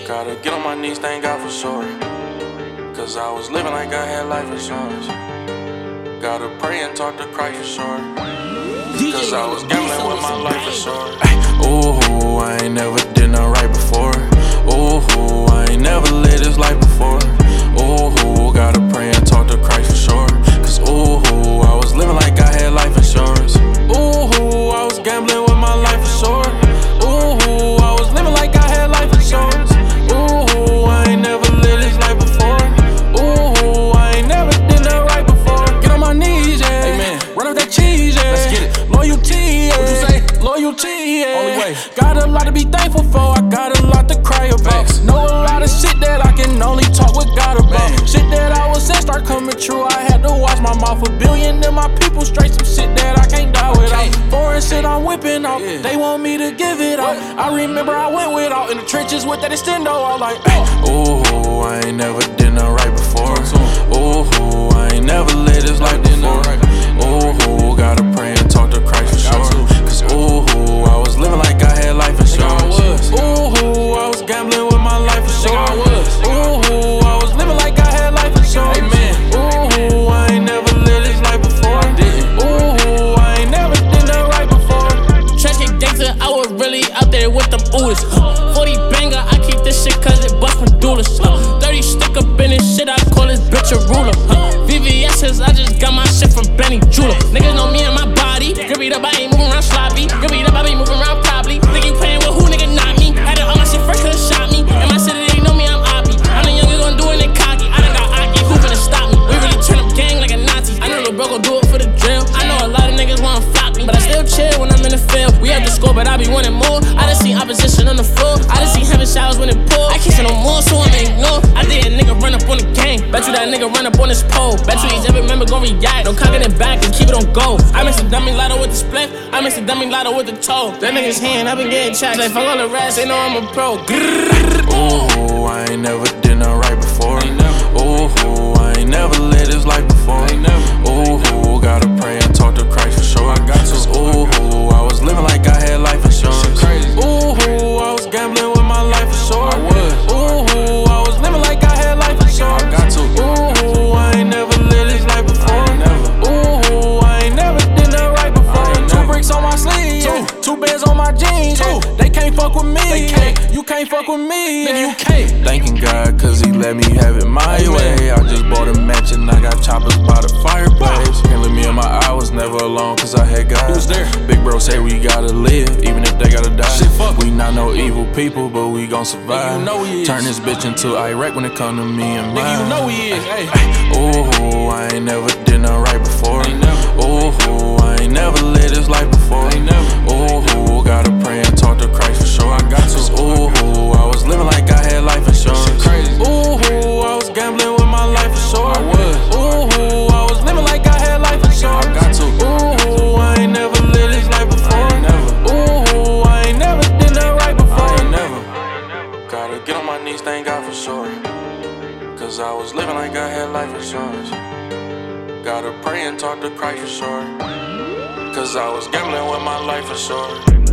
Gotta get on my knees, thank God for sure. Cause I was living like I had life insurance. Gotta pray and talk to Christ for sure. Cause I was gambling with my life for sure. Ooh, I ain't never did nothing right before. Ooh, I ain't never lived this life before. Ooh, gotta pray and talk to Christ for sure. Cause ooh, I was living like I had life insurance. Ooh, I was gambling with my life for sure. Ooh, I was living like I had life insurance. Ooh, I ain't never lived this life before. Ooh, I ain't never did nothing right before. Get on my knees, yeah. Amen. Run up that cheese, yeah. Let's get it. Loyalty, yeah. What you say? Loyalty, yeah. Only way. Got a lot to be thankful for. I got a lot to cry about. Know a lot of shit that I can only talk with God about. Shit that I was saying start coming true. I had to watch my mouth. A billion in my people straight some shit that I can't die without. Foreign shit I'm whipping out. Yeah. They want me to give it out. I remember I went without in the trenches with that extendo. I like, ooh, I ain't never did nothing right before. Ooh, I ain't never lived this life before. Ooh, gotta pray and talk to Christ for sure. Cause ooh, I was living like I had life insurance. Ooh, I was gambling with my life for sure. Ooh, I was living like I had life insurance. Ooh, I ain't never lived this life before. Ooh, I ain't never did nothing right before. Trash get gangster, I was really out there with them oohs. 40 banger, I keep this shit cause it bust from doulas. 30 stick up in this shit, I call this bitch a ruler. VVS's, I just got my shit from Benny Jeweler. Niggas know me and my body. Grip it up, I ain't moving around sloppy. Grip it up, I be moving around probably. Think you playing with who, nigga, not me. Had to all my shit fresh, could've shot me. In my city, they know me, I'm Oppie. I'm the youngest gon' do it, they cocky. I done got Aki, who finna stop me? We really turn up gang like a Nazi. I know the bro gon' do it for the drill. I know a lot of niggas wanna flock me, but I still chill when I'm in the field. We have the score, but I be winning more. I done seen opposition on the floor. I done seen heaven showers when it pour. I can't say no more, so I'ma ignore. I did a nigga run up on the gang. Bet you that nigga run up on this pole. Bet you he's every member gon' react. Don't cock it back and keep it on go. I mix the dummy lotto with the split. I mix the dummy lotto with the toe. That nigga's hand, I been getting checked. Like fuck all the rest, they know I'm a pro. Ooh, I ain't never did nothing right before. Ooh, I ain't never lived this life before. Ooh, gotta pray and talk to Christ for sure. Ooh, I was living like I had life insurance. Ooh, I was gambling with my life for sure. Ooh, I was living like I had life insurance. Ooh, I ain't never lived this life before. Ooh, I ain't never did nothing right before. 2 bricks on my sleeve, 2 bands on my jeans. They can't fuck with me. You can't fuck with me. Nigga, you can't. Thanking God cause he let me have it my way. I just bought a mansion, I got choppers by the fireplace. Can't leave me in my eye, was never alone cause I had God. Who's there? Big bro say we gotta live, even if they gotta die. We not no evil people, but we gon' survive. You know he is. Turn this bitch into Iraq when it come to me and mine. Nigga, you know he is. Ooh, I ain't never did nothing right before. Ooh, I ain't never lived this life before. Ooh, gotta pray and talk to Christ for sure. Ooh, I was living like I had life insurance. Ooh, I was gambling with my life for sure. Ooh, I was living like I had life insurance. Ooh, I ain't never lived this life before. Ooh, I ain't never did nothing right before. Gotta get on my knees, thank God for sure. Cause I was living like I had life insurance. Gotta pray and talk to Christ for sure. Cause I was gambling with my life for sure.